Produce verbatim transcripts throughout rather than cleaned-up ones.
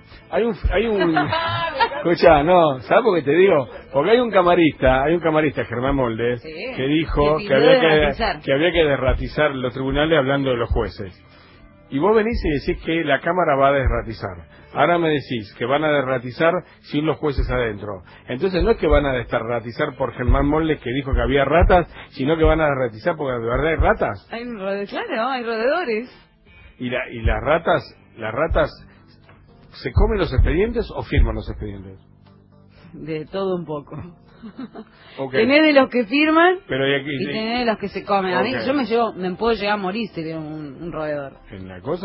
Hay un, hay un, escucha, no, ¿sabes por qué te digo? Porque hay un camarista, hay un camarista, Germán Moldes, sí, que dijo que, que había que, que había que derratizar los tribunales hablando de los jueces. Y vos venís y decís que la Cámara va a desratizar. Ahora me decís que van a desratizar sin los jueces adentro. Entonces no es que van a desratizar por Germán Moldes que dijo que había ratas, sino que van a desratizar porque de verdad hay ratas. Hay roedores, claro, hay roedores. Y, la, y las ratas, las ratas, ¿se comen los expedientes o firman los expedientes? De todo un poco. Okay. Tenés de los que firman Pero y, aquí, y tenés de los que se comen. A mí okay. yo me llevo, me puedo llegar a morir si veo un, un roedor. ¿En la cosa?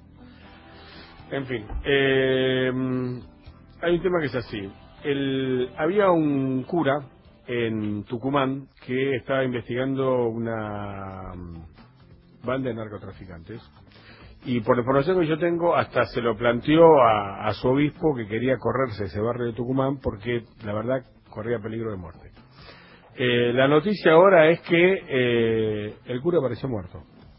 En fin, eh, hay un tema que es así. El, había un cura en Tucumán que estaba investigando una banda de narcotraficantes. Y por la información que yo tengo, hasta se lo planteó a, a su obispo que quería correrse ese barrio de Tucumán porque la verdad corría peligro de muerte. Eh, la noticia ahora es que eh, el cura apareció muerto.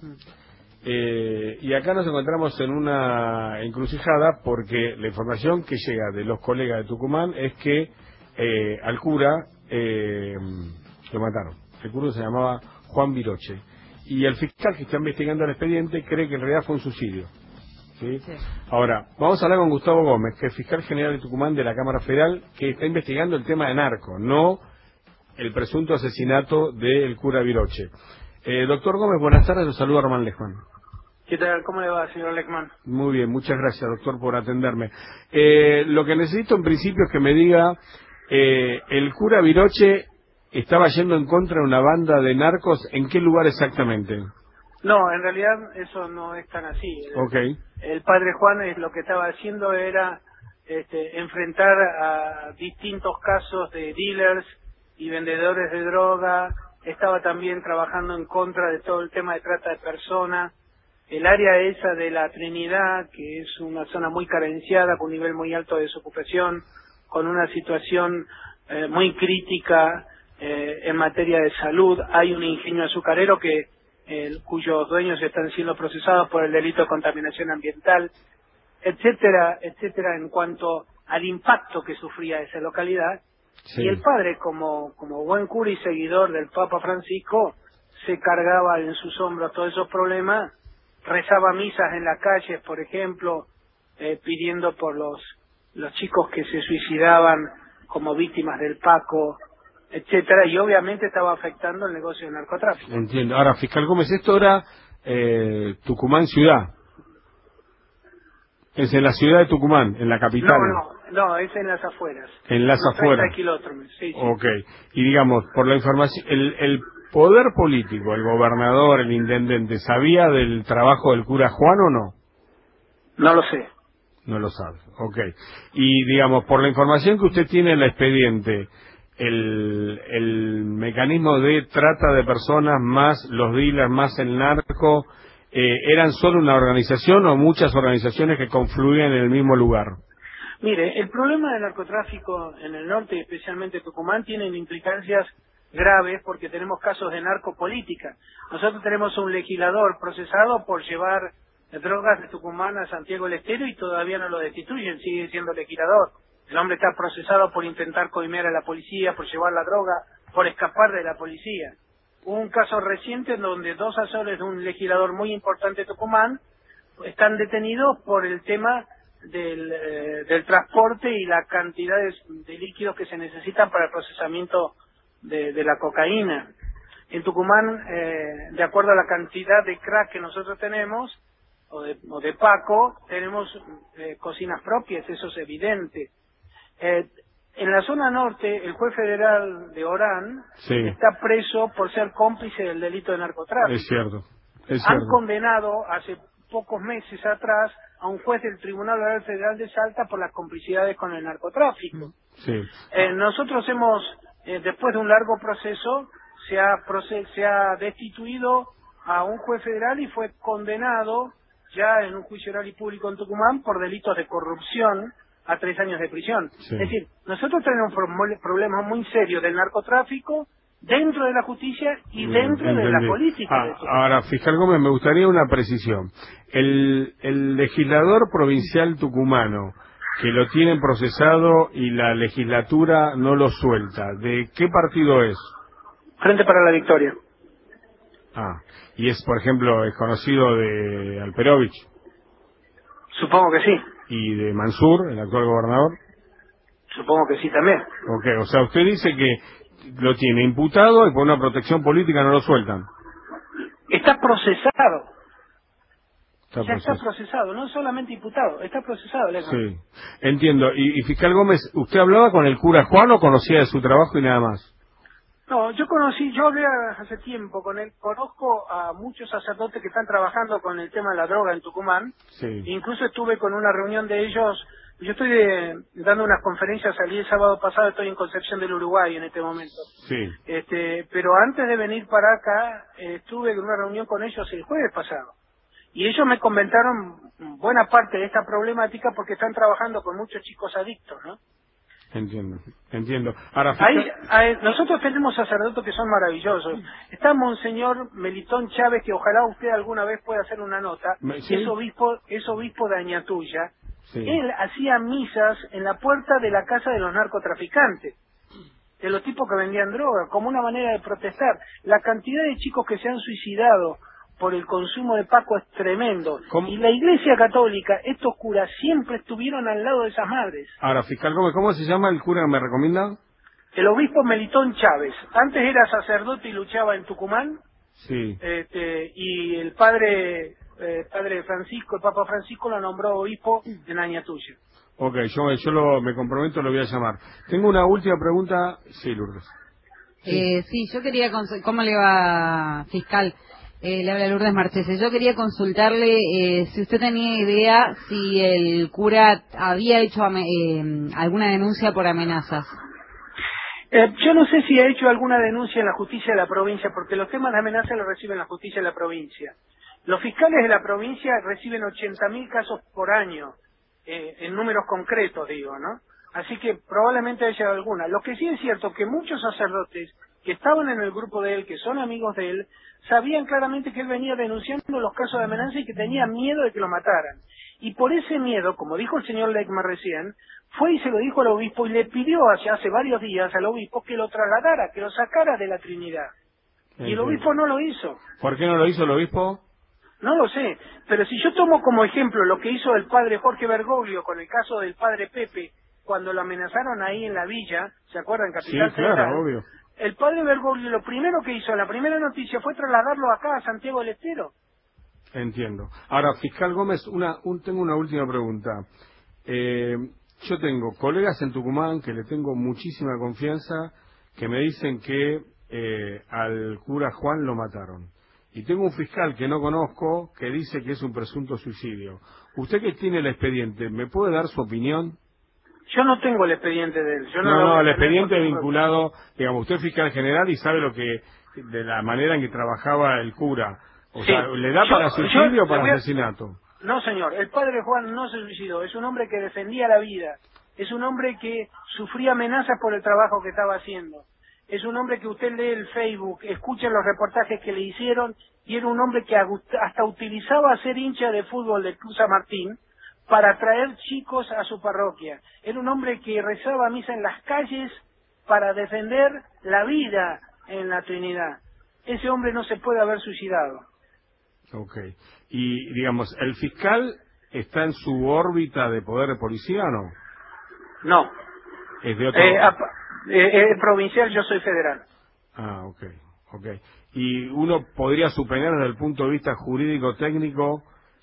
Eh, y acá nos encontramos en una encrucijada porque la información que llega de los colegas de Tucumán es que eh, al cura eh, lo mataron. El cura se llamaba Juan Viroche. Y el fiscal que está investigando el expediente cree que en realidad fue un suicidio. ¿Sí? Sí. Ahora, vamos a hablar con Gustavo Gómez, que es fiscal general de Tucumán de la Cámara Federal, que está investigando el tema de narco, no el presunto asesinato del cura Viroche. Eh, doctor Gómez, buenas tardes, los saluda Román Lechman. ¿Qué tal? ¿Cómo le va, señor Lechman? Muy bien, muchas gracias, doctor, por atenderme. Eh, lo que necesito en principio es que me diga, eh, el cura Viroche estaba yendo en contra de una banda de narcos, ¿en qué lugar exactamente? No, en realidad eso no es tan así. El, okay. el padre Juan es, lo que estaba haciendo era este, enfrentar a distintos casos de dealers y vendedores de droga. Estaba también trabajando en contra de todo el tema de trata de personas. El área esa de la Trinidad, que es una zona muy carenciada, con un nivel muy alto de desocupación, con una situación eh, muy crítica eh, en materia de salud. Hay un ingenio azucarero que eh, cuyos dueños están siendo procesados por el delito de contaminación ambiental, etcétera, etcétera, en cuanto al impacto que sufría esa localidad. Sí. Y el padre, como, como buen cura y seguidor del Papa Francisco, se cargaba en sus hombros todos esos problemas, rezaba misas en las calles, por ejemplo, eh, pidiendo por los, los chicos que se suicidaban como víctimas del Paco, etcétera, y obviamente estaba afectando el negocio del narcotráfico. Entiendo. Ahora, fiscal Gómez, esto era eh, Tucumán ciudad. Es en la ciudad de Tucumán, en la capital. No, no, no, es en las afueras. En las afueras. treinta kilómetros, sí, sí. Ok. Y digamos, por la información, el, el poder político, el gobernador, el intendente, ¿sabía del trabajo del cura Juan o no? No lo sé. No lo sabe, ok. Y digamos, por la información que usted tiene en el expediente, el, el mecanismo de trata de personas más los dealers más el narco, eh, ¿eran solo una organización o muchas organizaciones que confluían en el mismo lugar? Mire, el problema del narcotráfico en el norte, especialmente Tucumán, tiene implicancias graves porque tenemos casos de narcopolítica. Nosotros tenemos un legislador procesado por llevar drogas de Tucumán a Santiago del Estero y todavía no lo destituyen, sigue siendo legislador. El hombre está procesado por intentar coimear a la policía, por llevar la droga, por escapar de la policía. Hubo un caso reciente en donde dos asesores de un legislador muy importante de Tucumán están detenidos por el tema del, eh, del transporte y la cantidad de, de líquidos que se necesitan para el procesamiento de, de la cocaína. En Tucumán, eh, de acuerdo a la cantidad de crack que nosotros tenemos, o de, o de Paco, tenemos eh, cocinas propias, eso es evidente. Eh, en la zona norte, el juez federal de Orán sí. está preso por ser cómplice del delito de narcotráfico. Es cierto, es Han cierto. condenado hace pocos meses atrás a un juez del Tribunal Oral Federal de Salta por las complicidades con el narcotráfico. Sí. Eh, nosotros hemos, eh, después de un largo proceso, se ha, proces se ha destituido a un juez federal y fue condenado ya en un juicio oral y público en Tucumán por delitos de corrupción a tres años de prisión. Sí. Es decir, nosotros tenemos un problema muy serio del narcotráfico dentro de la justicia y dentro Entendí. de la política. Ah, de esto. Ahora, fiscal Gómez, me gustaría una precisión. El, el legislador provincial tucumano que lo tienen procesado y la legislatura no lo suelta. ¿De qué partido es? Frente para la Victoria. Ah, y es, por ejemplo, es conocido de Alperovich. Supongo que sí. ¿Y de Mansur, el actual gobernador? Supongo que sí también. Ok, o sea, usted dice que lo tiene imputado y por una protección política no lo sueltan. Está procesado. Está ya está proceso. procesado, no solamente imputado, está procesado, Leckman. Sí, entiendo. Y, y fiscal Gómez, ¿usted hablaba con el cura Juan o conocía de su trabajo y nada más? No, yo conocí, yo hablé hace tiempo con él, conozco a muchos sacerdotes que están trabajando con el tema de la droga en Tucumán, Sí. incluso estuve con una reunión de ellos, yo estoy de- dando unas conferencias, salí el sábado pasado, estoy en Concepción del Uruguay en este momento, Sí. este, pero antes de venir para acá, eh, estuve en una reunión con ellos el jueves pasado, y ellos me comentaron buena parte de esta problemática porque están trabajando con muchos chicos adictos, ¿no? Entiendo, entiendo. Ahora, fiscal... Hay, hay- nosotros tenemos sacerdotes que son maravillosos. Está Monseñor Melitón Chávez, que ojalá usted alguna vez pueda hacer una nota. Me- ¿sí? Es obispo, es obispo de Añatuya. Sí. Él hacía misas en la puerta de la casa de los narcotraficantes, de los tipos que vendían droga, como una manera de protestar. La cantidad de chicos que se han suicidado por el consumo de Paco es tremendo. ¿Cómo? Y la Iglesia Católica, estos curas siempre estuvieron al lado de esas madres. Ahora, fiscal Gómez, ¿cómo se llama el cura que me recomienda? El obispo Melitón Chávez. Antes era sacerdote y luchaba en Tucumán, Sí. este, y el padre eh, padre Francisco, el Papa Francisco, lo nombró obispo en Añatuya. Ok, yo, yo lo, me comprometo, lo voy a llamar. Tengo una última pregunta. Sí, Lourdes. Eh, sí, yo quería... cons- ¿Cómo le va, fiscal? Eh, le habla Lourdes Marchese. Yo quería consultarle eh, si usted tenía idea si el cura había hecho ame- eh, alguna denuncia por amenazas. Eh, yo no sé si ha hecho alguna denuncia en la justicia de la provincia, porque los temas de amenaza los reciben la justicia de la provincia. Los fiscales de la provincia reciben ochenta mil casos por año, eh, en números concretos, digo, ¿no? Así que probablemente haya alguna. Lo que sí es cierto que muchos sacerdotes que estaban en el grupo de él, que son amigos de él, sabían claramente que él venía denunciando los casos de amenaza y que tenía miedo de que lo mataran. Y por ese miedo, como dijo el señor Leckman recién, fue y se lo dijo al obispo y le pidió hace, hace varios días al obispo que lo trasladara, que lo sacara de la Trinidad. Y el Entiendo. obispo no lo hizo. ¿Por qué no lo hizo el obispo? No lo sé, pero si yo tomo como ejemplo lo que hizo el padre Jorge Bergoglio con el caso del padre Pepe, cuando lo amenazaron ahí en la villa, ¿se acuerdan? Capital Sí, claro, Federal. obvio. El padre Bergoglio lo primero que hizo, la primera noticia, fue trasladarlo acá a Santiago del Estero. Entiendo. Ahora, fiscal Gómez, una, un, tengo una última pregunta. Eh, yo tengo colegas en Tucumán que le tengo muchísima confianza, que me dicen que eh, al cura Juan lo mataron. Y tengo un fiscal que no conozco que dice que es un presunto suicidio. Usted que tiene el expediente, ¿me puede dar su opinión? Yo no tengo el expediente de él. Yo no, No, lo voy no, a el tener expediente porque- vinculado, digamos, usted es fiscal general y sabe lo que, de la manera en que trabajaba el cura. O Sí. sea, ¿le da Yo- para yo suicidio o le para voy a- asesinato? No, señor, el padre Juan no se suicidó, es un hombre que defendía la vida, es un hombre que sufría amenazas por el trabajo que estaba haciendo, es un hombre que usted lee el Facebook, escucha los reportajes que le hicieron, y era un hombre que agu- hasta utilizaba a ser hincha de fútbol de Cruz San Martín para traer chicos a su parroquia. Era un hombre que rezaba misa en las calles para defender la vida en la Trinidad. Ese hombre no se puede haber suicidado. Ok. Y, digamos, ¿el fiscal está en su órbita de poder de policía o no? No. Es de otro... Eh, apa- eh, eh, provincial, yo soy federal. Ah, ok, ok. Y uno podría suponer desde el punto de vista jurídico-técnico,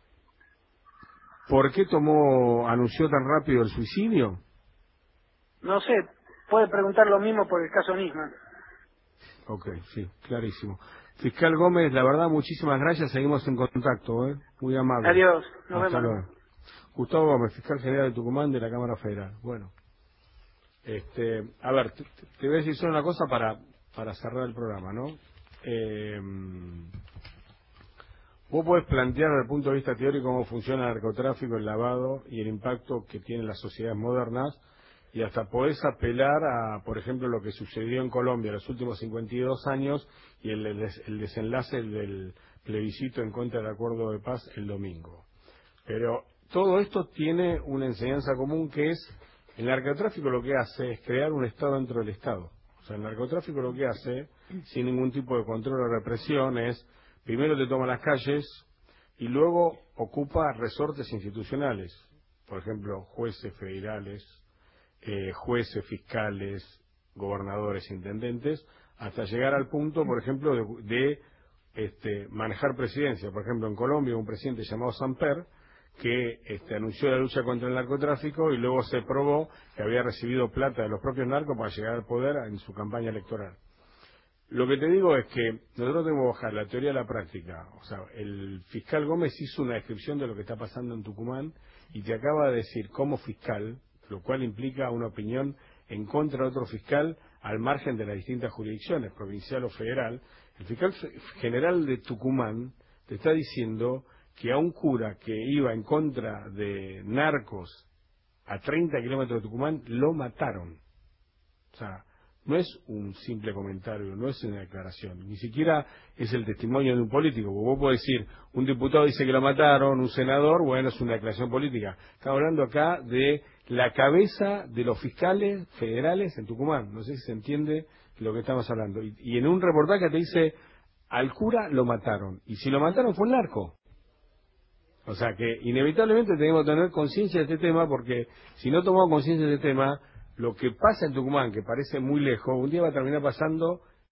¿por qué tomó, anunció tan rápido el suicidio? No sé, puede preguntar lo mismo por el caso Nisman. Ok, sí, clarísimo. Fiscal Gómez, la verdad, muchísimas gracias, seguimos en contacto, ¿eh? Muy amable. Adiós, nos Hasta vemos. luego. Gustavo Gómez, fiscal general de Tucumán de la Cámara Federal. Bueno, este, a ver, te, te voy a decir solo una cosa para, para cerrar el programa, ¿no? Eh, vos podés plantear desde el punto de vista teórico cómo funciona el narcotráfico, el lavado y el impacto que tienen las sociedades modernas, y hasta podés apelar a, por ejemplo, lo que sucedió en Colombia en los últimos cincuenta y dos años y el, el, des- el desenlace del plebiscito en contra del acuerdo de paz el domingo. Pero todo esto tiene una enseñanza común que es, el narcotráfico lo que hace es crear un Estado dentro del Estado. O sea, el narcotráfico lo que hace, sin ningún tipo de control o represión, es, primero te toma las calles y luego ocupa resortes institucionales. Por ejemplo, jueces federales, eh, jueces, fiscales, gobernadores, intendentes, hasta llegar al punto, por ejemplo, de, de este, manejar presidencia. Por ejemplo, en Colombia, un presidente llamado Samper, que este, anunció la lucha contra el narcotráfico y luego se probó que había recibido plata de los propios narcos para llegar al poder en su campaña electoral. Lo que te digo es que nosotros tenemos que bajar la teoría a la práctica. O sea, el fiscal Gómez hizo una descripción de lo que está pasando en Tucumán y te acaba de decir como fiscal, lo cual implica una opinión en contra de otro fiscal al margen de las distintas jurisdicciones, provincial o federal. El fiscal general de Tucumán te está diciendo que a un cura que iba en contra de narcos a treinta kilómetros de Tucumán lo mataron. O sea, no es un simple comentario, no es una declaración, ni siquiera es el testimonio de un político. Vos podés decir, un diputado dice que lo mataron, un senador, bueno, es una declaración política. Estamos hablando acá de la cabeza de los fiscales federales en Tucumán. No sé si se entiende lo que estamos hablando. Y, y en un reportaje te dice, al cura lo mataron. Y si lo mataron fue un narco. O sea que inevitablemente tenemos que tener conciencia de este tema, porque si no tomamos conciencia de este tema, lo que pasa en Tucumán, que parece muy lejos, un día va a terminar pasando